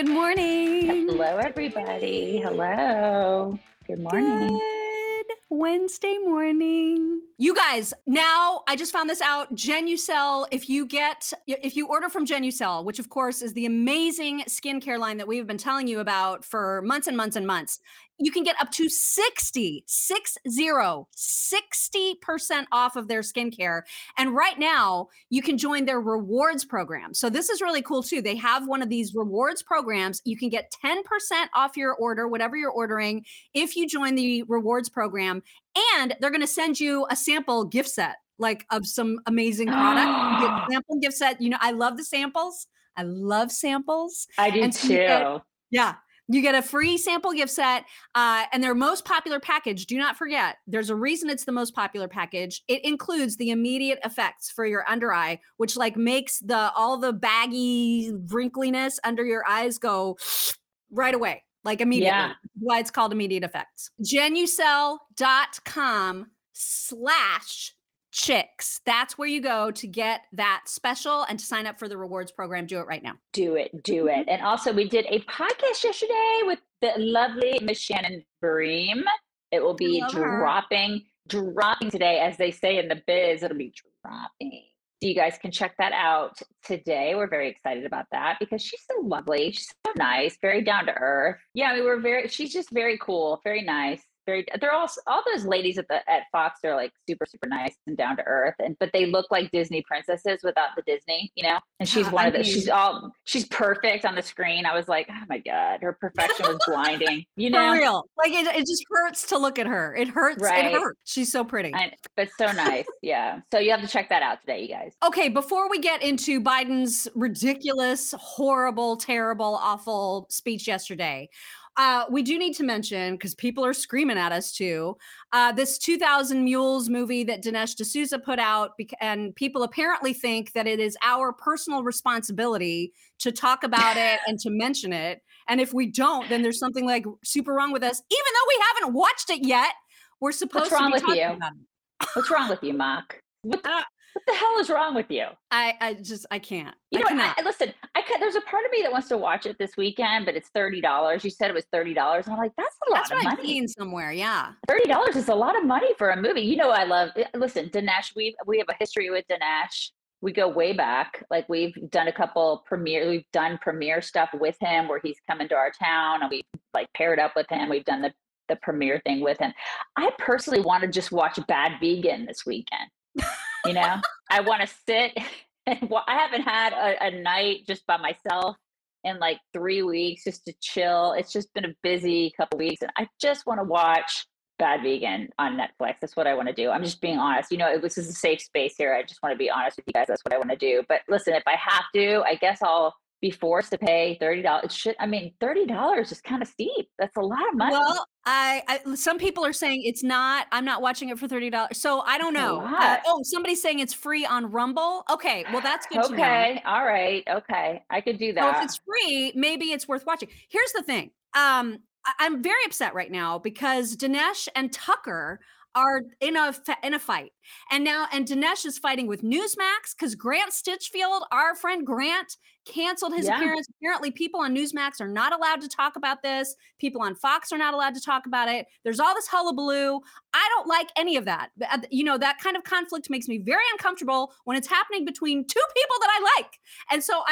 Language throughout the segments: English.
Good morning. Hello, everybody. Hello. Good morning. Good Wednesday morning. You guys, now I just found this out. Genucel, if you order from Genucel, which of course is the amazing skincare line that we've been telling you about for months and months and months, you can get up to 60% off of their skincare. And right now, you can join their rewards program. So this is really cool too. They have one of these rewards programs. You can get 10% off your order, whatever you're ordering, if you join the rewards program. And they're going to send you a sample gift set, like of some amazing products. You get sample gift set. You know, I love the samples. I love samples. I do And so too. you get a free sample gift set, and their most popular package, do not forget, there's a reason it's the most popular package. It includes the immediate effects for your under eye, which like makes all the baggy wrinkliness under your eyes go right away, like immediately. Yeah. Why it's called immediate effects. Genucel.com/chicks. That's where you go to get that special and to sign up for the rewards program. Do it right now. Do it. And also, we did a podcast yesterday with the lovely Miss Shannon Bream. It will be dropping today, as they say in the biz. It'll be dropping. So you guys can check that out today. We're very excited about that because she's so lovely. She's so nice, very down to earth. Yeah, she's just very cool, very nice. They're all those ladies at Fox. They're like super, super nice and down to earth, but they look like Disney princesses without the Disney, you know. And she's one of the. She's perfect on the screen. I was like, oh my god, her perfection was blinding. You know, for real. Like it just hurts to look at her. It hurts. Right. It hurts. She's so pretty, but so nice. Yeah. So you have to check that out today, you guys. Okay, before we get into Biden's ridiculous, horrible, terrible, awful speech yesterday. We do need to mention, because people are screaming at us too, this 2000 Mules movie that Dinesh D'Souza put out, and people apparently think that it is our personal responsibility to talk about it and to mention it. And if we don't, then there's something like super wrong with us, even though we haven't watched it yet. We're supposed to be talking about it. What's wrong with you, Mark? What the hell is wrong with you? I can't. You know, listen, there's a part of me that wants to watch it this weekend, but it's $30. You said it was $30. And I'm like, that's a lot of money. That's what I've seen somewhere, yeah. $30 is a lot of money for a movie. You know, listen, Dinesh, we have a history with Dinesh. We go way back. Like we've done we've done premiere stuff with him where he's come into our town and we like paired up with him. We've done the premiere thing with him. I personally want to just watch Bad Vegan this weekend. You know, I want to sit and I haven't had a night just by myself in like 3 weeks just to chill. It's just been a busy couple weeks and I just want to watch Bad Vegan on Netflix. That's what I want to do. I'm just being honest. You know, this is a safe space here. I just want to be honest with you guys. That's what I want to do. But listen, if I have to, I guess I'll be forced to pay $30. $30 is kind of steep. That's a lot of money. Well, some people are saying it's not. I'm not watching it for $30. So I don't know. Somebody's saying it's free on Rumble. Okay, well that's good to know. Okay, all right. Okay, I could do that. So if it's free, maybe it's worth watching. Here's the thing. I'm very upset right now because Dinesh and Tucker are in a fight. And Dinesh is fighting with Newsmax because Grant Stinchfield, our friend Grant, canceled his appearance. Apparently people on Newsmax are not allowed to talk about this. People on Fox are not allowed to talk about it. There's all this hullabaloo. I don't like any of that. You know, that kind of conflict makes me very uncomfortable when it's happening between two people that I like. And so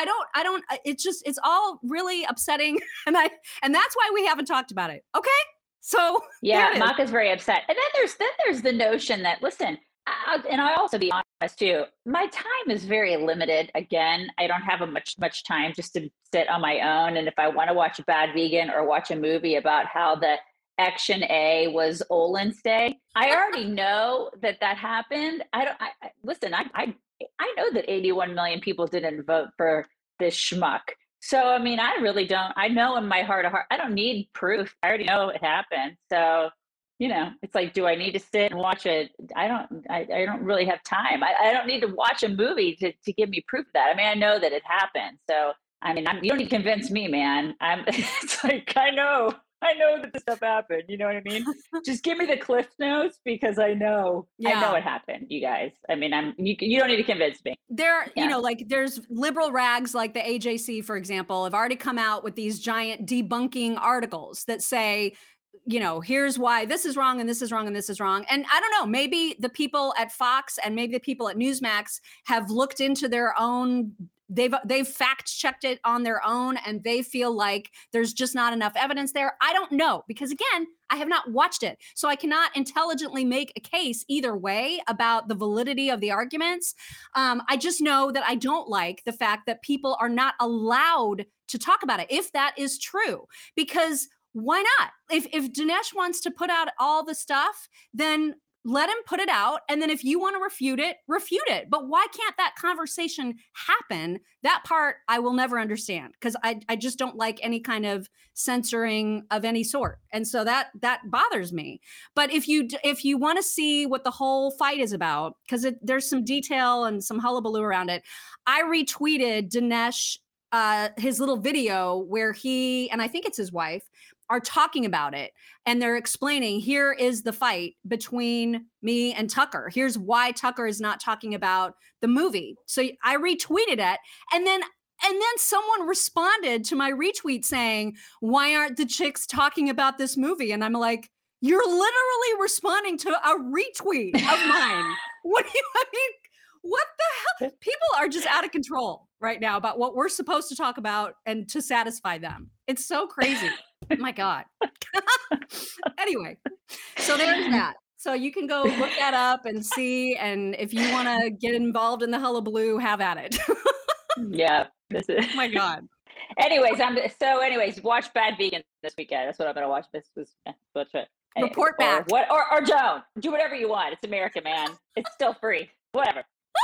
it's all really upsetting. And that's why we haven't talked about it. Okay. So yeah, Mark is very upset. And then there's the notion that, listen, I'll also be honest too, my time is very limited. Again, I don't have much time just to sit on my own. And if I want to watch Bad Vegan or watch a movie about how the Action A was Olin's Day, I already know that happened. Listen, I know that 81 million people didn't vote for this schmuck. So, I mean, I really don't. I know in my heart of heart, I don't need proof. I already know it happened. So, you know, it's like, do I need to sit and watch it? I don't really have time. I don't need to watch a movie to give me proof of that. I mean, I know that it happened. So, I mean, you don't need to convince me, man. It's like, I know I know that this stuff happened. You know what I mean? Just give me the cliff notes because I know it happened, you guys. I mean, you don't need to convince me. Like there's liberal rags like the AJC, for example, have already come out with these giant debunking articles that say, here's why this is wrong and this is wrong and this is wrong. And I don't know, maybe the people at Fox and maybe the people at Newsmax have looked into their own, they've fact checked it on their own and they feel like there's just not enough evidence there. I don't know, because again, I have not watched it. So I cannot intelligently make a case either way about the validity of the arguments. I just know that I don't like the fact that people are not allowed to talk about it, if that is true, because why not? If Dinesh wants to put out all the stuff, then let him put it out. And then if you want to refute it. But why can't that conversation happen? That part I will never understand, because I just don't like any kind of censoring of any sort. And so that bothers me. But if you want to see what the whole fight is about, because there's some detail and some hullabaloo around it, I retweeted Dinesh, his little video where he, and I think it's his wife, are talking about it. And they're explaining, here is the fight between me and Tucker. Here's why Tucker is not talking about the movie. So I retweeted it. And then someone responded to my retweet saying, why aren't the chicks talking about this movie? And I'm like, you're literally responding to a retweet of mine. What the hell? People are just out of control right now about what we're supposed to talk about and to satisfy them. It's so crazy. My God. Anyway, so there's that. So you can go look that up and see. And if you want to get involved in the hullabaloo, have at it. Yeah. My God. Anyways, watch Bad Vegan this weekend. That's what I'm going to watch. Report back. Or don't. Do whatever you want. It's America, man. It's still free. Whatever.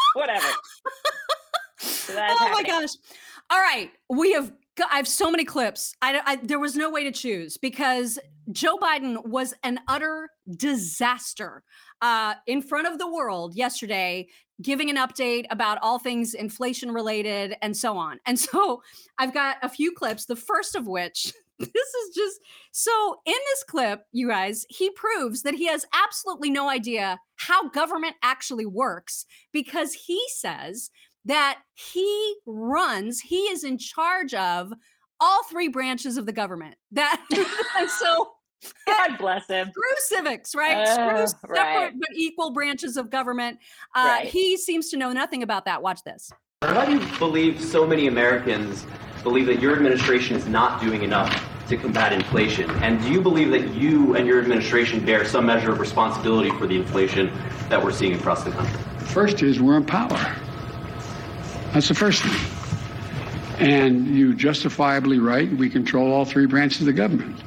So my gosh. All right. I have so many clips. There was no way to choose because Joe Biden was an utter disaster in front of the world yesterday, giving an update about all things inflation related and so on. And so I've got a few clips, the first of which, this is just, so in this clip, you guys, he proves that he has absolutely no idea how government actually works, because he says that he is in charge of all three branches of the government. So God bless him. Screw civics, right? Screw separate but equal branches of government. He seems to know nothing about that. Watch this. Why do you believe so many Americans believe that your administration is not doing enough to combat inflation? And do you believe that you and your administration bear some measure of responsibility for the inflation that we're seeing across the country? First is we're in power. That's the first thing. And you justifiably right, we control all three branches of the government.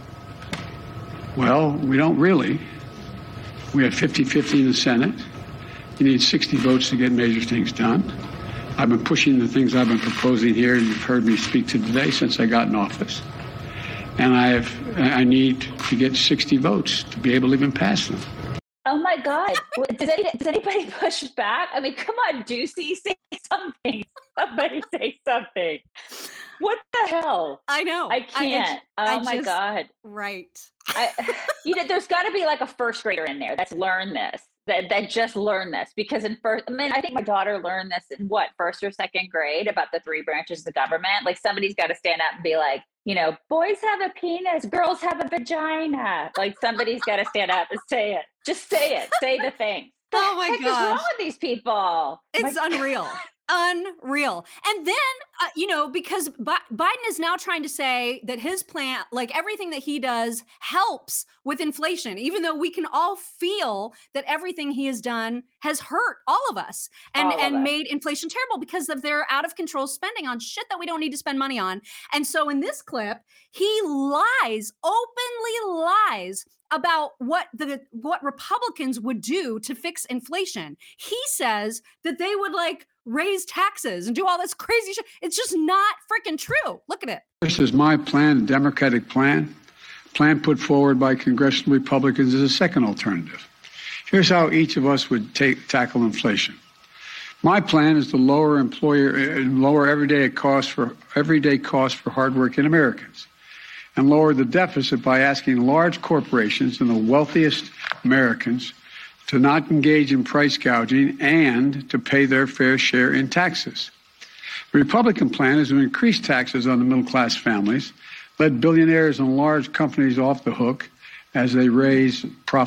Well, we don't really. We have 50-50 in the Senate. You need 60 votes to get major things done. I've been pushing the things I've been proposing here, and you've heard me speak to today since I got in office. And I need to get 60 votes to be able to even pass them. Oh my God. Does anybody push back? I mean, come on, Ducey, say something. Somebody say something. What the hell? I know. I can't. My God. Right. There's got to be like a first grader in there that's learned this, that just learned this. Because I think my daughter learned this in first or second grade about the three branches of the government. Like somebody's got to stand up and be like, boys have a penis, girls have a vagina. Like somebody's got to stand up and say it. Just say it. Say the thing. Oh my God. What's wrong with these people? It's unreal. Unreal. And then, because Biden is now trying to say that his plan, like everything that he does, helps with inflation, even though we can all feel that everything he has done has hurt all of us and made inflation terrible because of their out of control spending on shit that we don't need to spend money on. And so in this clip, he openly lies about what Republicans would do to fix inflation. He says that they would raise taxes and do all this crazy shit. It's just not freaking true. Look at it. This is my plan, Democratic plan put forward by congressional Republicans as a second alternative. Here's how each of us would tackle inflation. My plan is to lower everyday costs for hardworking Americans. and lower the deficit by asking large corporations and the wealthiest Americans to not engage in price gouging and to pay their fair share in taxes. The Republican plan is to increase taxes on the middle-class families, let billionaires and large companies off the hook as they raise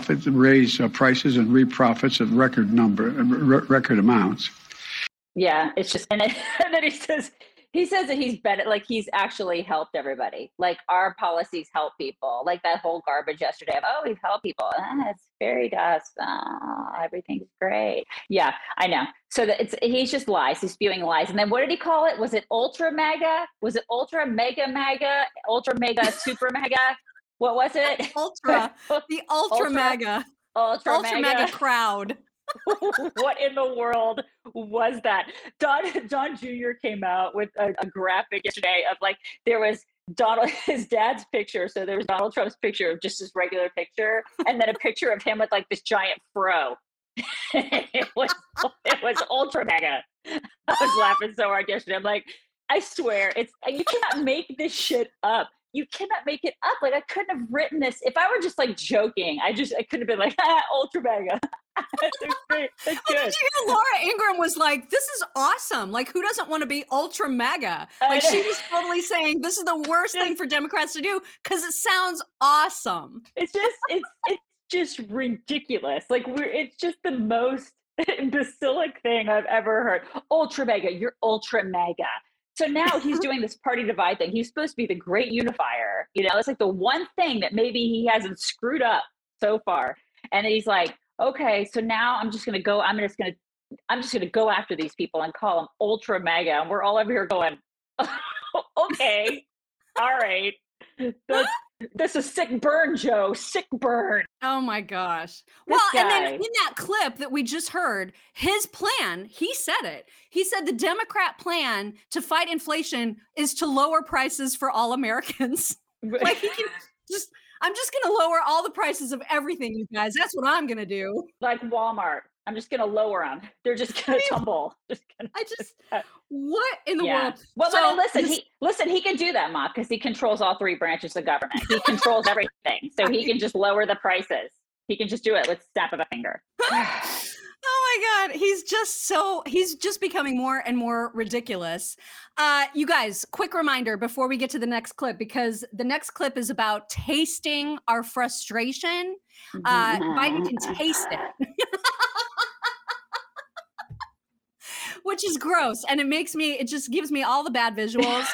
prices and reap profits at record amounts. Yeah, it's just, and then he says that he's better, like he's actually helped everybody. Like our policies help people. Like that whole garbage yesterday of, we've helped people. It's fairy dust. Everything's great. Yeah, I know. So he's just lies. He's spewing lies. And then what did he call it? Was it ultra mega? Was it ultra mega, ultra mega, super mega? What was it? Ultra, the ultra mega crowd. What in the world was that? Don Jr. came out with a graphic yesterday of like, there was his dad's picture. So there was Donald Trump's picture of just his regular picture, and then a picture of him with like this giant fro. it was ultra mega. I was laughing so hard yesterday. I'm like, I swear, you cannot make this shit up. You cannot make it up. Like I couldn't have written this if I were just like joking. I could have been like, ultra mega. That's great. That's good. Did you hear Laura Ingraham was like, this is awesome. Like, who doesn't want to be ultra mega? Like, she was totally saying this is the worst thing for Democrats to do because it sounds awesome. It's just ridiculous. Like, it's just the most imbecilic thing I've ever heard. Ultra mega, you're ultra mega. So now he's doing this party divide thing. He's supposed to be the great unifier. You know, it's like the one thing that maybe he hasn't screwed up so far. And he's like, okay, so now I'm just gonna go after these people and call them ultra mega. And we're all over here going, okay, all right. This is sick burn, Joe. Sick burn. Oh my gosh. Well, and then in that clip that we just heard, his plan, he said it. He said the Democrat plan to fight inflation is to lower prices for all Americans. Like he can I'm just going to lower all the prices of everything, you guys. That's what I'm going to do. Like Walmart. I'm just going to lower them. They're just going to tumble. What in the world? Well, so, listen, he can do that, Ma, because he controls all three branches of government. He controls everything. So he can just lower the prices. He can just do it with a snap of a finger. Oh my God. He's just becoming more and more ridiculous. You guys, quick reminder before we get to the next clip, because the next clip is about tasting our frustration. Biden can taste it. Which is gross. And it just gives me all the bad visuals.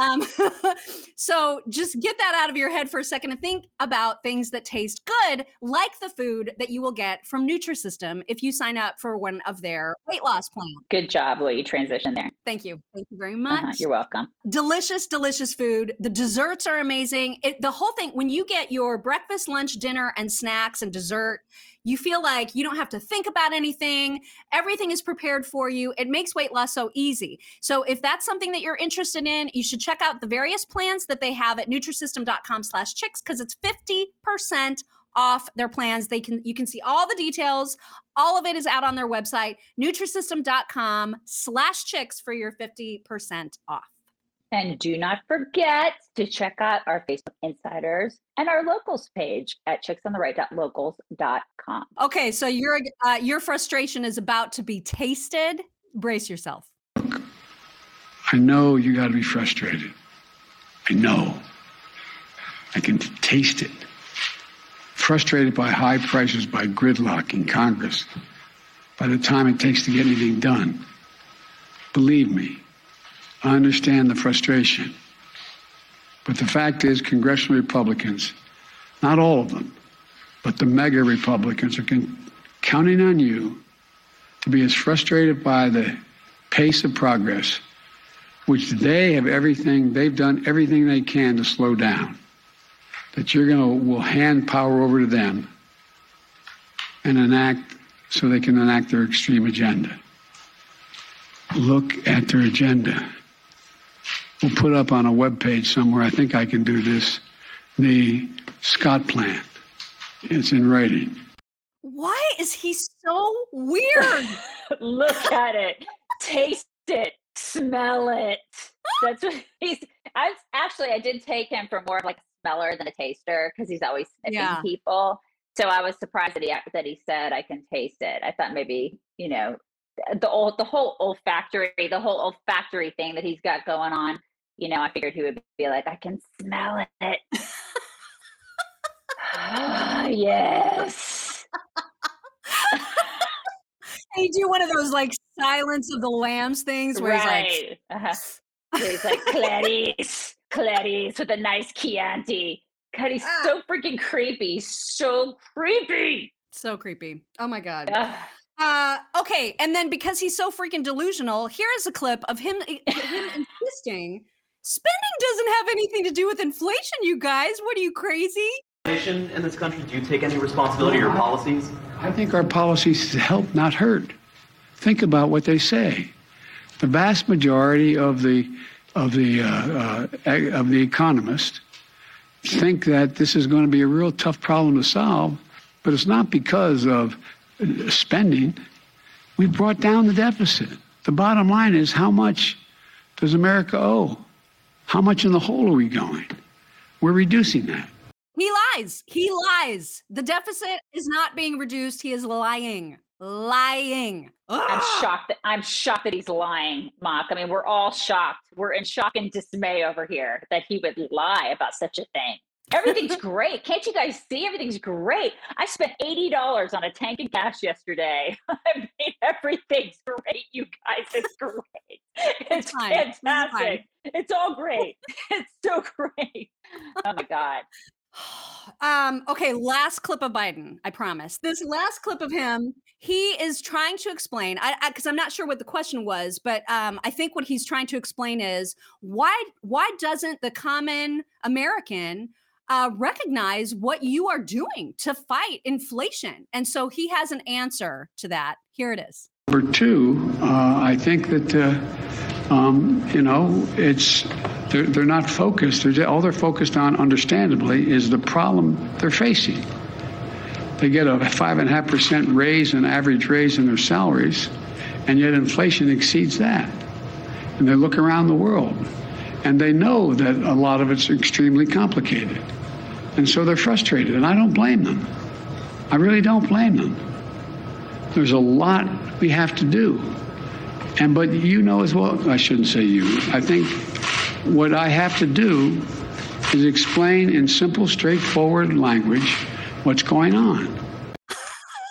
So just get that out of your head for a second and think about things that taste good, like the food that you will get from Nutrisystem if you sign up for one of their weight loss plans. Good job, Lee. Transition there. Thank you. Thank you very much. You're welcome. Delicious, delicious food. The desserts are amazing. The whole thing, when you get your breakfast, lunch, dinner, and snacks and dessert, you feel like you don't have to think about anything. Everything is prepared for you. It makes weight loss so easy. So if that's something that you're interested in, you should check out the various plans that they have at Nutrisystem.com/chicks, because it's 50% off their plans. You can see all the details. All of it is out on their website, Nutrisystem.com/chicks for your 50% off. And do not forget to check out our Facebook Insiders and our locals page at chicksontheright.locals.com. Okay, so your frustration is about to be tasted. Brace yourself. I know you got to be frustrated. I know. I can taste it. Frustrated by high prices, by gridlock in Congress, by the time it takes to get anything done. Believe me, I understand the frustration. But the fact is, congressional Republicans, not all of them, but the mega Republicans are counting on you to be as frustrated by the pace of progress, which they've done everything they can to slow down, that will hand power over to them and so they can enact their extreme agenda. Look at their agenda. We'll put up on a webpage somewhere, I think I can do this, the Scott plan. It's in writing. Why is he so weird? Look at it, taste it, smell it. That's what I did take him for more of like smeller than a taster because he's always sniffing people. So I was surprised that he said I can taste it. I thought maybe, the whole olfactory thing that he's got going on. I figured he would be like, I can smell it. Yes. And you do one of those like Silence of the Lambs things where he's like, he's like, Clarice with a nice Chianti. God, he's so freaking creepy. So creepy. So creepy. Oh my God. Okay. And then because he's so freaking delusional, here is a clip of him insisting spending doesn't have anything to do with inflation, you guys. What are you, crazy? In this country, do you take any responsibility for your policies? I think our policies help, not hurt. Think about what they say. The vast majority of the economists think that this is going to be a real tough problem to solve, but it's not because of spending. We brought down the deficit. The bottom line is, how much does America owe? How much in the hole are we going? We're reducing that. He lies. He lies. The deficit is not being reduced. He is lying. Lying. I'm shocked that he's lying, Mock. I mean, we're all shocked. We're in shock and dismay over here that he would lie about such a thing. Everything's great. Can't you guys see? Everything's great. I spent $80 on a tank of gas yesterday. I mean, everything's great, you guys. It's great. It's fantastic. It's all great. It's so great. Oh my God. Okay, last clip of Biden, I promise. This last clip of him, he is trying to explain, because I'm not sure what the question was, but I think what he's trying to explain is why doesn't the common American recognize what you are doing to fight inflation? And so he has an answer to that. Here it is. Number two, I think that they're not focused. All they're focused on, understandably, is the problem they're facing. They get a 5.5% raise, an average raise in their salaries, and yet inflation exceeds that. And they look around the world, and they know that a lot of it's extremely complicated. And so they're frustrated, and I don't blame them. I really don't blame them. There's a lot we have to do. But you know as well, I shouldn't say you, I think what I have to do is explain in simple, straightforward language what's going on. That's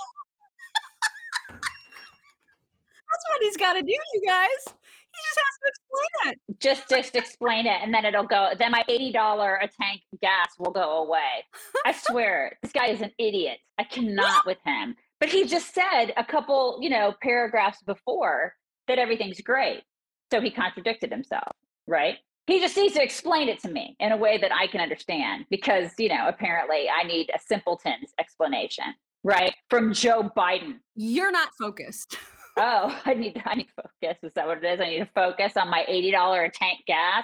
what he's got to do, you guys. He just has to explain it. Just explain it, and then it'll go. Then my $80 a tank gas will go away. I swear, this guy is an idiot. I cannot with him. But he just said a couple, paragraphs before that everything's great. So he contradicted himself, right? He just needs to explain it to me in a way that I can understand because, apparently I need a simpleton's explanation, right? From Joe Biden. You're not focused. Oh, I need focus. Is that what it is? I need to focus on my $80 a tank gas.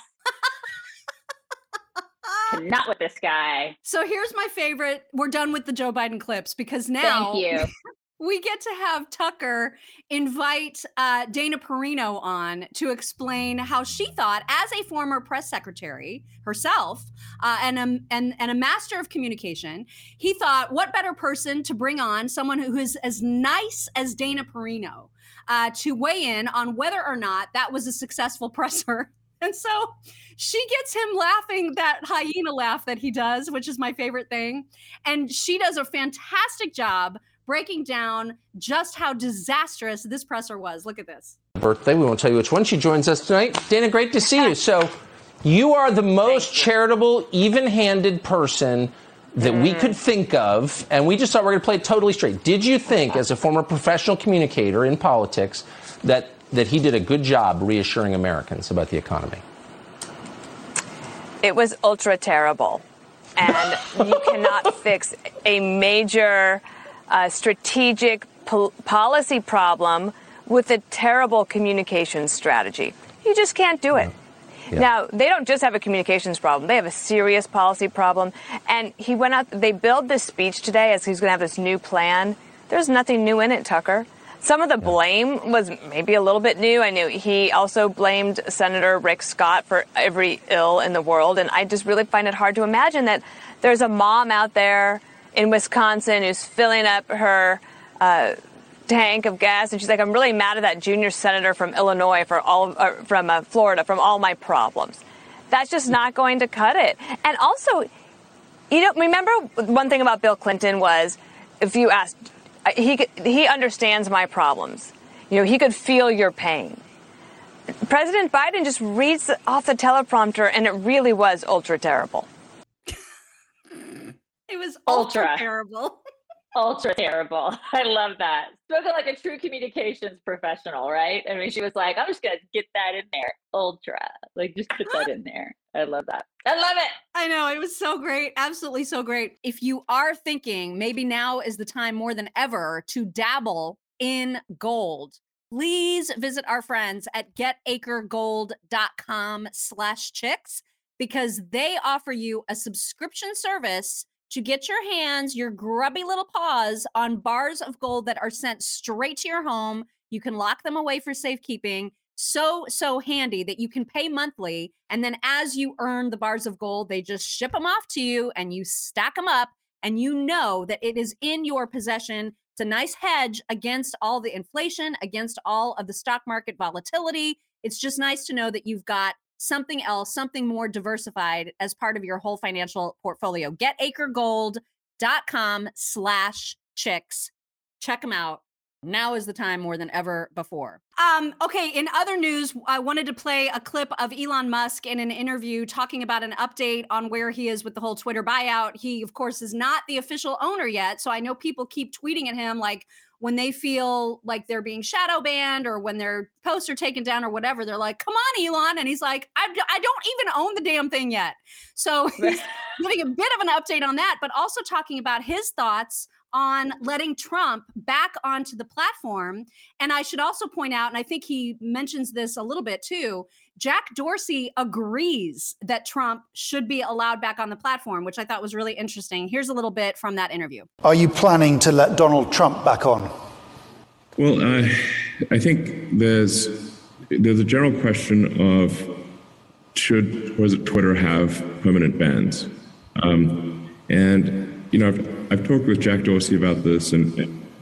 Not with this guy. So here's my favorite. We're done with the Joe Biden clips because now Thank you. We get to have Tucker invite Dana Perino on to explain how she thought, as a former press secretary herself and a master of communication, he thought, what better person to bring on someone who is as nice as Dana Perino to weigh in on whether or not that was a successful presser. And so she gets him laughing, that hyena laugh that he does, which is my favorite thing. And she does a fantastic job breaking down just how disastrous this presser was. Look at this. Birthday. We won't tell you which one. She joins us tonight. Dana, great to see you. So you are the most charitable, even-handed person that we could think of, and we just thought we were going to play it totally straight. Did you think, as a former professional communicator in politics, that he did a good job reassuring Americans about the economy? It was ultra terrible. And you cannot fix a major strategic policy problem with a terrible communications strategy. You just can't do it. Yeah. Now, they don't just have a communications problem. They have a serious policy problem. And he went out, they billed this speech today as he's going to have this new plan. There's nothing new in it, Tucker. Some of the blame was maybe a little bit new. I knew he also blamed Senator Rick Scott for every ill in the world. And I just really find it hard to imagine that there's a mom out there in Wisconsin who's filling up her tank of gas. And she's like, I'm really mad at that junior senator from Illinois from Florida, from all my problems. That's just not going to cut it. And also, remember one thing about Bill Clinton was, if you asked, he understands my problems. He could feel your pain. President Biden just reads off the teleprompter, and it really was ultra terrible. It was ultra terrible. Ultra terrible. I love that. Spoken like a true communications professional, right? I mean, she was like, I'm just going to get that in there. Ultra. Like, just put that in there. I love that. I love it. I know. It was so great. Absolutely so great. If you are thinking maybe now is the time more than ever to dabble in gold, please visit our friends at getacregold.com/chicks, because they offer you a subscription service to get your hands, your grubby little paws, on bars of gold that are sent straight to your home. You can lock them away for safekeeping. So handy that you can pay monthly. And then as you earn the bars of gold, they just ship them off to you and you stack them up, and you know that it is in your possession. It's a nice hedge against all the inflation, against all of the stock market volatility. It's just nice to know that you've got something else, something more diversified as part of your whole financial portfolio. getacregold.com/chicks. Check them out. Now is the time more than ever before. Okay, in other news, I wanted to play a clip of Elon Musk in an interview talking about an update on where he is with the whole Twitter buyout. He, of course, is not the official owner yet. So I know people keep tweeting at him like when they feel like they're being shadow banned or when their posts are taken down or whatever, they're like, come on, Elon. And he's like, I don't even own the damn thing yet. So he's giving a bit of an update on that, but also talking about his thoughts on letting Trump back onto the platform. And I should also point out, and I think he mentions this a little bit too, Jack Dorsey agrees that Trump should be allowed back on the platform, which I thought was really interesting. Here's a little bit from that interview. Are you planning to let Donald Trump back on? Well, I think there's a general question of should Twitter have permanent bans? And I've talked with Jack Dorsey about this, and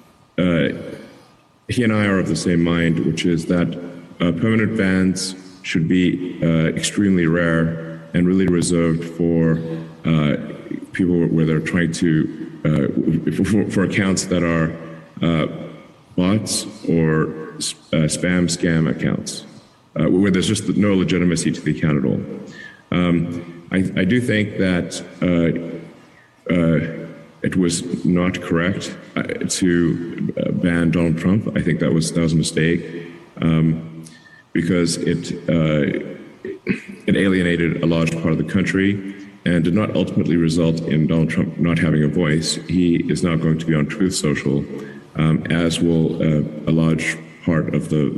he and I are of the same mind, which is that permanent bans should be extremely rare and really reserved for people where they're trying to, for accounts that are bots or spam scam accounts, where there's just no legitimacy to the account at all. I do think that it was not correct to ban Donald Trump. I think that was a mistake because it alienated a large part of the country and did not ultimately result in Donald Trump not having a voice. He is now going to be on Truth Social, as will a large part of the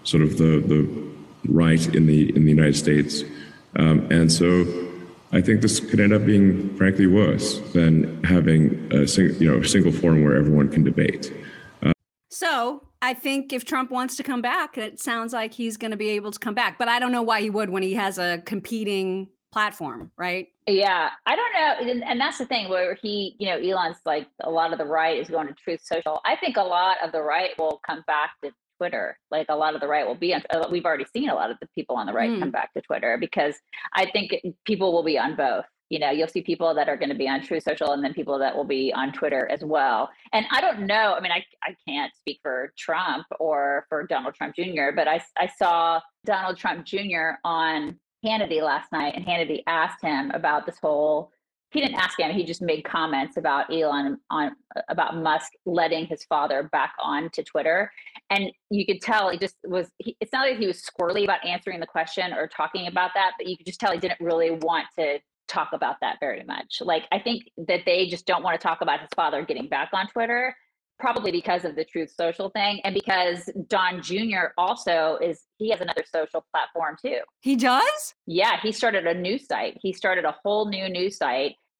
right in the United States, and so I think this could end up being, frankly, worse than having a single forum where everyone can debate. So I think if Trump wants to come back, it sounds like he's going to be able to come back. But I don't know why he would when he has a competing platform, right? Yeah, I don't know. And that's the thing where Elon's like, a lot of the right is going to Truth Social. I think a lot of the right will come back to Twitter. Like a lot of the right will be on, we've already seen a lot of the people on the right come back to Twitter, because I think people will be on both. You'll see people that are going to be on Truth Social and then people that will be on Twitter as well. And I don't know, I mean, I can't speak for Trump or for Donald Trump Jr., but I saw Donald Trump Jr. on Hannity last night, and Hannity asked him about this whole, he didn't ask him, he just made comments about Elon, about Musk letting his father back on to Twitter. And you could tell it's not like he was squirrely about answering the question or talking about that, but you could just tell he didn't really want to talk about that very much. Like, I think that they just don't want to talk about his father getting back on Twitter, probably because of the Truth Social thing. And because Don Jr. also he has another social platform too. He does? Yeah, he started a news site. He started a whole new news site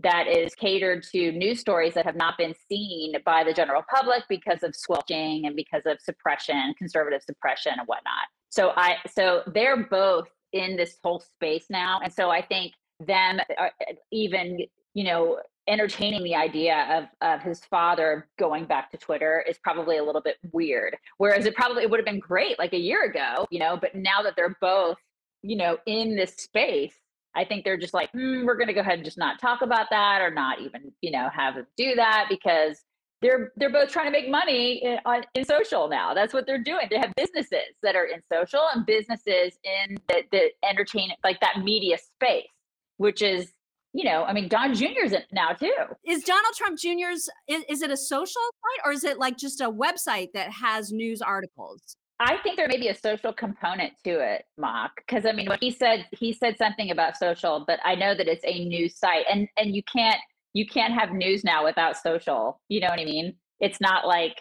that is catered to news stories that have not been seen by the general public because of squelching and because of suppression, conservative suppression and whatnot. So they're both in this whole space now. And so I think them even, entertaining the idea of his father going back to Twitter is probably a little bit weird. Whereas it would have been great like a year ago, but now that they're both, in this space, I think they're just like, we're going to go ahead and just not talk about that, or not even, have them do that, because they're both trying to make money in social now. That's what they're doing. They have businesses that are in social and businesses in the entertainment, like that media space, which is, Don Jr.'s in now too. Is Donald Trump Jr.'s, is it a social site, or is it like just a website that has news articles? I think there may be a social component to it, Mock, because when he said something about social, but I know that it's a news site, and you can't have news now without social. You know what I mean? It's not like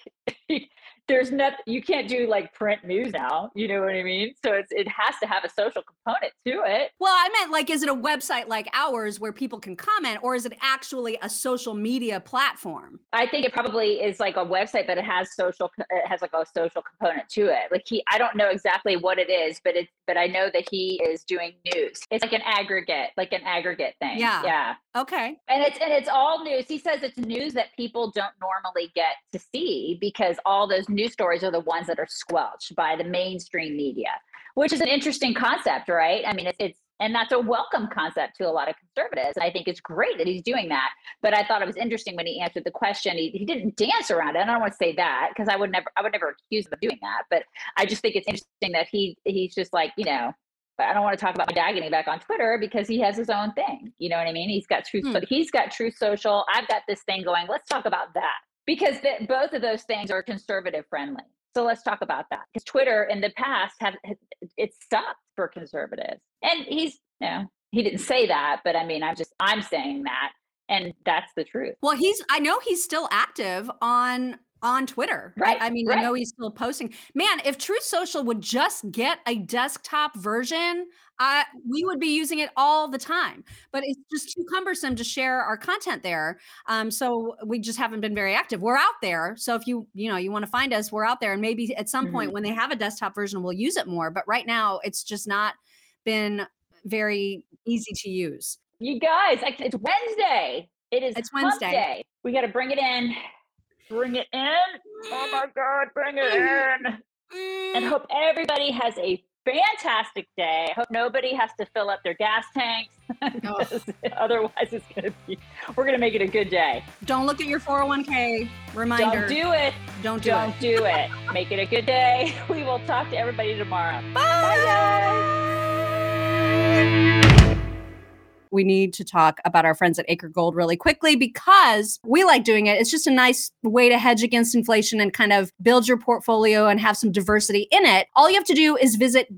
you can't do like print news now. You know what I mean? So it has to have a social component to it. Well, I meant like, is it a website like ours where people can comment, or is it actually a social media platform? I think it probably is like a website, but it has like a social component to it. Like I don't know exactly what it is, but I know that he is doing news. It's like an aggregate thing. Yeah. Yeah. Okay. And it's all news. He says it's news that people don't normally get to see, because all those news stories are the ones that are squelched by the mainstream media, which is an interesting concept, right? And that's a welcome concept to a lot of conservatives. And I think it's great that he's doing that. But I thought it was interesting when he answered the question, he didn't dance around it. I don't want to say that, because I would never accuse him of doing that. But I just think it's interesting that he's just like, I don't want to talk about my dad getting back on Twitter, because he has his own thing. You know what I mean? He's got Truth Social. I've got this thing going. Let's talk about that, because both of those things are conservative friendly. So let's talk about that, because Twitter in the past it sucked for conservatives. And he didn't say that, but I'm saying that, and that's the truth. Well, I know he's still active on Twitter, right? I know he's still posting. Man, if Truth Social would just get a desktop version, we would be using it all the time. But it's just too cumbersome to share our content there. So we just haven't been very active. We're out there. So if you want to find us, we're out there. And maybe at some point when they have a desktop version, we'll use it more. But right now, it's just not been very easy to use. You guys, it's Wednesday. It's Wednesday. We got to bring it in. Bring it in. Oh my God, bring it in. And hope everybody has a fantastic day. I hope nobody has to fill up their gas tanks. Otherwise, we're going to make it a good day. Don't look at your 401k. Reminder. Don't do it. Don't do it. Make it a good day. We will talk to everybody tomorrow. Bye. Bye, guys. We need to talk about our friends at Acre Gold really quickly, because we like doing it. It's just a nice way to hedge against inflation and kind of build your portfolio and have some diversity in it. All you have to do is visit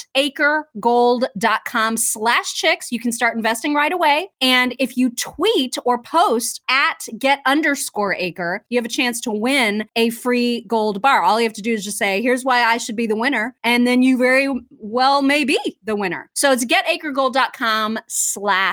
getacregold.com/chicks. You can start investing right away. And if you tweet or post at @get_acre, you have a chance to win a free gold bar. All you have to do is just say, here's why I should be the winner. And then you very well may be the winner. So it's getacregold.com/chicks.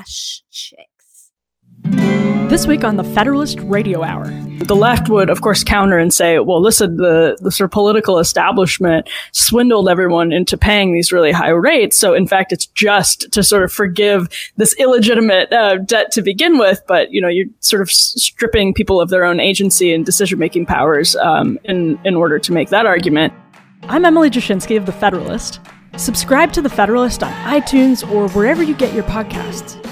This week on the Federalist Radio Hour. The left would, of course, counter and say, well, listen, the sort of political establishment swindled everyone into paying these really high rates. So, in fact, it's just to sort of forgive this illegitimate debt to begin with. But, you're sort of stripping people of their own agency and decision-making powers in order to make that argument. I'm Emily Jashinsky of The Federalist. Subscribe to The Federalist on iTunes or wherever you get your podcasts.